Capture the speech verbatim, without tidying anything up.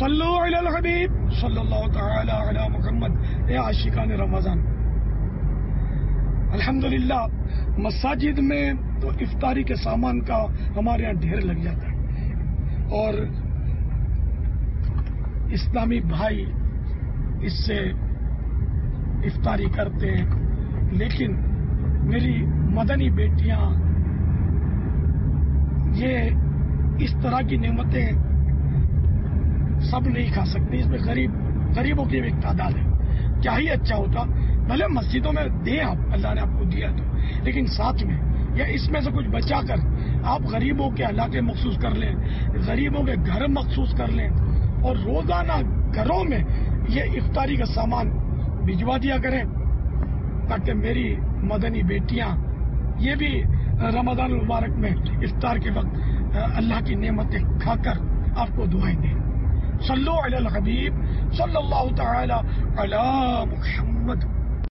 صلو علی الحبیب صلی اللہ تعالی علی محمد۔ اے عاشقان رمضان، الحمدللہ مساجد میں تو افطاری کے سامان کا ہمارے یہاں ڈھیر لگ جاتا ہے اور اسلامی بھائی اس سے افطاری کرتے ہیں، لیکن میری مدنی بیٹیاں یہ اس طرح کی نعمتیں سب نہیں کھا سکتی، اس میں غریب غریبوں کی ایک تعداد ہے۔ کیا ہی اچھا ہوتا بھلے مسجدوں میں دیں آپ، اللہ نے آپ کو دیا تو، لیکن ساتھ میں یا اس میں سے کچھ بچا کر آپ غریبوں کے علاقے مخصوص کر لیں، غریبوں کے گھر مخصوص کر لیں اور روزانہ گھروں میں یہ افطاری کا سامان بھجوا دیا کریں، تاکہ میری مدنی بیٹیاں یہ بھی رمضان المبارک میں افطار کے وقت اللہ کی نعمتیں کھا کر آپ کو دعائیں دیں۔ صلو علی الحبیب صلی اللہ تعالی علی محمد۔